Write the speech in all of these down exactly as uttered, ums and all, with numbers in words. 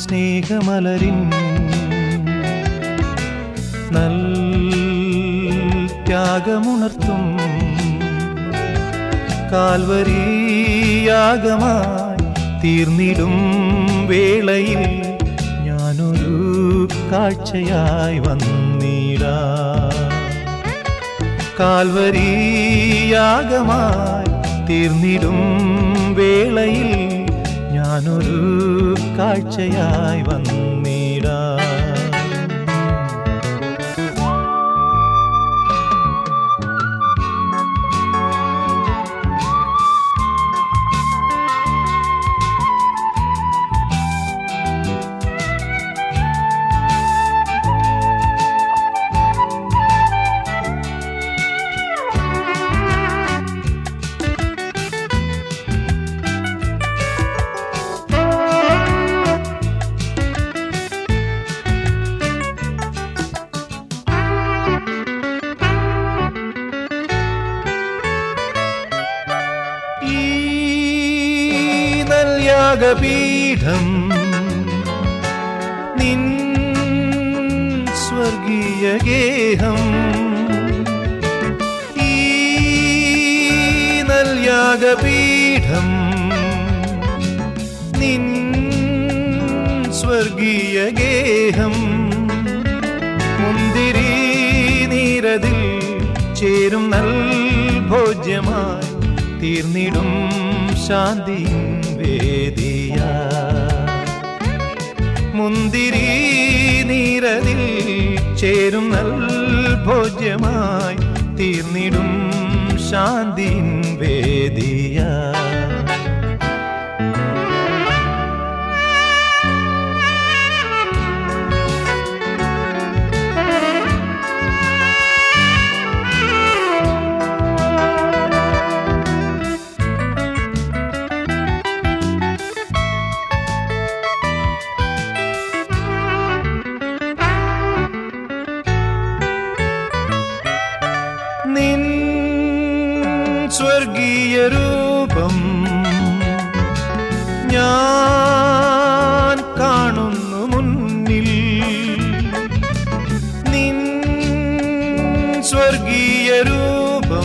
സ്നേഹമലരിൻ നൽ ത്യാഗമുണർത്തും കാൽവരിയാഗമായി തീർന്നിടും വേളയിൽ ഞാനൊരു കാഴ്ചയായി വന്നിടാം. കാൽവരിയാഗമായി തീർന്നിടും വേളയിൽ ഞാനൊരു കാഴ്ചയായി വന്നിടാം. യാഗപീഠം നിൻ സ്വർഗീയ ഗേഹം ഈ നൽയാഗപീഠം നിൻ സ്വർഗീയ ഗേഹം മുന്തിരി നീരതിൽ ചേരും നൽ ഭോജ്യമായി തീർന്നിടും ശാന്തി വേദിയ. മുന്തിരി നീരതിൽ ചേരും നൽ ഭോജ്യമായി തീർന്നിടും ശാന്തി വേദിയ. നിൻ സ്വർഗീയ രൂപം ഞാൻ കാണുന്നു മുന്നിൽ. നിൻ സ്വർഗീയ രൂപം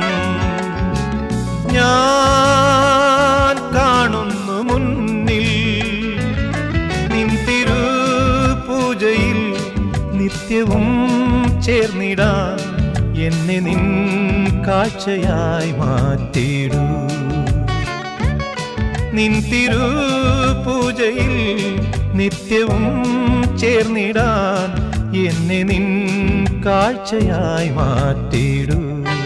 ഞാൻ കാണുന്നു മുന്നിൽ. നിൻ തിരുപൂജയിൽ നിത്യവും ചേർന്നിടാൻ എന്നെ നിൻ കാഴ്ചയായി മാറ്റിടൂ. നിൻ തിരുപൂജയിൽ നിത്യവും ചേർന്നിടാൻ എന്നെ നിൻ കാഴ്ചയായി മാറ്റിടൂ.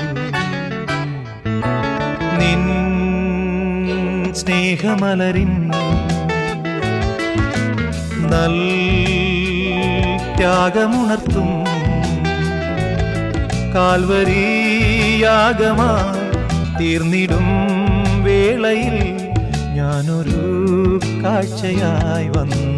നിൻ സ്നേഹമലരിൻ നൽ ത്യാഗമുണർത്തും കാൽവരിയാഗമായി തീർന്നിടും വേളയിൽ ഞാനൊരു കാഴ്ചയായി വന്നു.